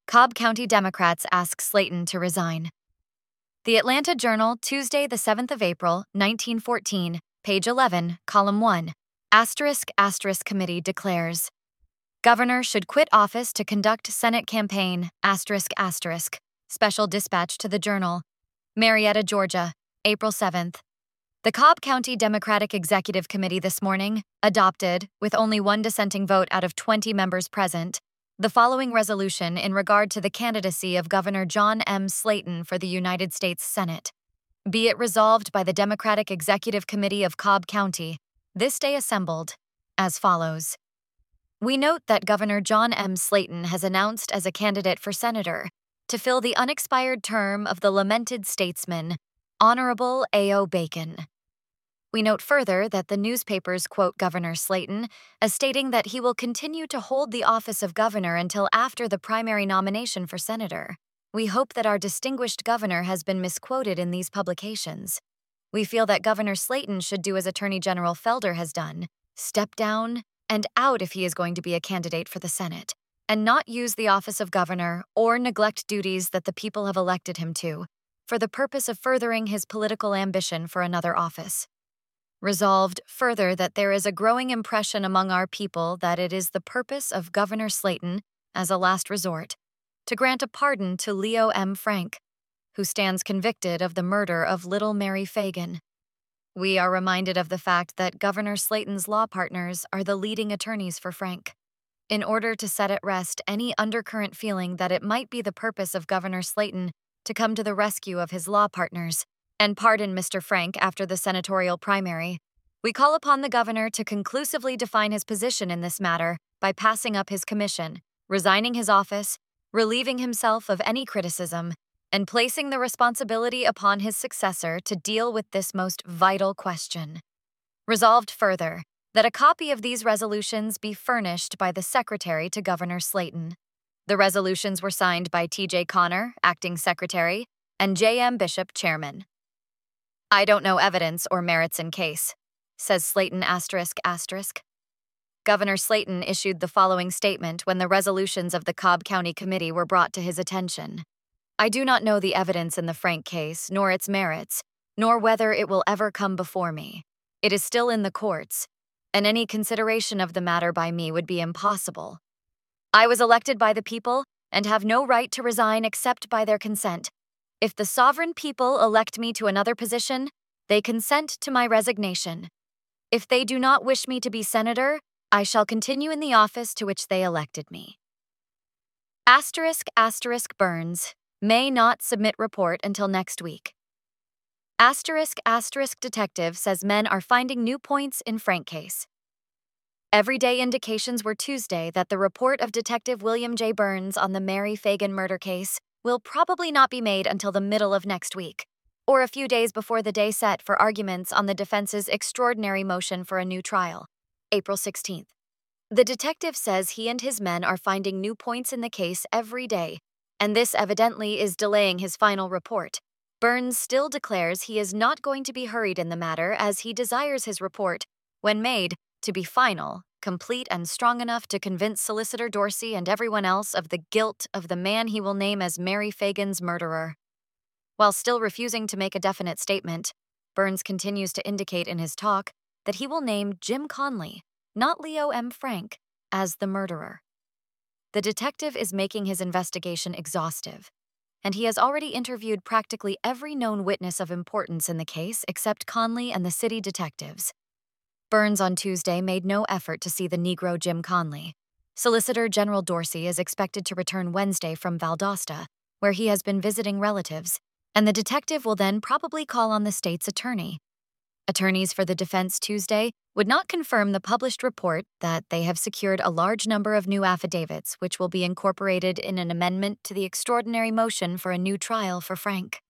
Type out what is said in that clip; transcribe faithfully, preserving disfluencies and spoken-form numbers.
Cobb County Democrats ask Slaton to resign. The Atlanta Journal, Tuesday, the seventh of April, nineteen fourteen, page eleven, column one. Asterisk asterisk committee declares. Governor should quit office to conduct Senate campaign, asterisk asterisk. Special dispatch to the Journal. Marietta, Georgia, April seventh. The Cobb County Democratic Executive Committee this morning adopted, with only one dissenting vote out of twenty members present, the following resolution in regard to the candidacy of Governor John M. Slaton for the United States Senate. Be it resolved by the Democratic Executive Committee of Cobb County, this day assembled, as follows. We note that Governor John M. Slaton has announced as a candidate for senator to fill the unexpired term of the lamented statesman, Honorable A O. Bacon. We note further that the newspapers quote Governor Slaton as stating that he will continue to hold the office of governor until after the primary nomination for senator. We hope that our distinguished governor has been misquoted in these publications. We feel that Governor Slaton should do as Attorney General Felder has done, step down and out if he is going to be a candidate for the Senate, and not use the office of governor or neglect duties that the people have elected him to, for the purpose of furthering his political ambition for another office. Resolved further that there is a growing impression among our people that it is the purpose of Governor Slaton, as a last resort, to grant a pardon to Leo M. Frank, who stands convicted of the murder of little Mary Fagan. We are reminded of the fact that Governor Slaton's law partners are the leading attorneys for Frank. In order to set at rest any undercurrent feeling that it might be the purpose of Governor Slaton to come to the rescue of his law partners and pardon Mister Frank after the senatorial primary, we call upon the governor to conclusively define his position in this matter by passing up his commission, resigning his office, relieving himself of any criticism, and placing the responsibility upon his successor to deal with this most vital question. Resolved further, that a copy of these resolutions be furnished by the Secretary to Governor Slaton. The resolutions were signed by T J Connor, Acting Secretary, and J M Bishop, Chairman. I don't know evidence or merits in case, says Slaton asterisk asterisk. Governor Slaton issued the following statement when the resolutions of the Cobb County Committee were brought to his attention. I do not know the evidence in the Frank case, nor its merits, nor whether it will ever come before me. It is still in the courts, and any consideration of the matter by me would be impossible. I was elected by the people and have no right to resign except by their consent. If the sovereign people elect me to another position, they consent to my resignation. If they do not wish me to be senator, I shall continue in the office to which they elected me. Asterisk asterisk Burns may not submit report until next week. Asterisk asterisk detective says men are finding new points in Frank case. Everyday indications were Tuesday that the report of Detective William J. Burns on the Mary Fagan murder case will probably not be made until the middle of next week, or a few days before the day set for arguments on the defense's extraordinary motion for a new trial, April sixteenth. The detective says he and his men are finding new points in the case every day, and this evidently is delaying his final report. Burns still declares he is not going to be hurried in the matter as he desires his report, when made, to be final, complete and strong enough to convince Solicitor Dorsey and everyone else of the guilt of the man he will name as Mary Fagan's murderer. While still refusing to make a definite statement, Burns continues to indicate in his talk that he will name Jim Conley, not Leo M. Frank, as the murderer. The detective is making his investigation exhaustive, and he has already interviewed practically every known witness of importance in the case except Conley and the city detectives. Burns on Tuesday made no effort to see the Negro Jim Conley. Solicitor General Dorsey is expected to return Wednesday from Valdosta, where he has been visiting relatives, and the detective will then probably call on the state's attorney. Attorneys for the defense Tuesday would not confirm the published report that they have secured a large number of new affidavits which will be incorporated in an amendment to the extraordinary motion for a new trial for Frank.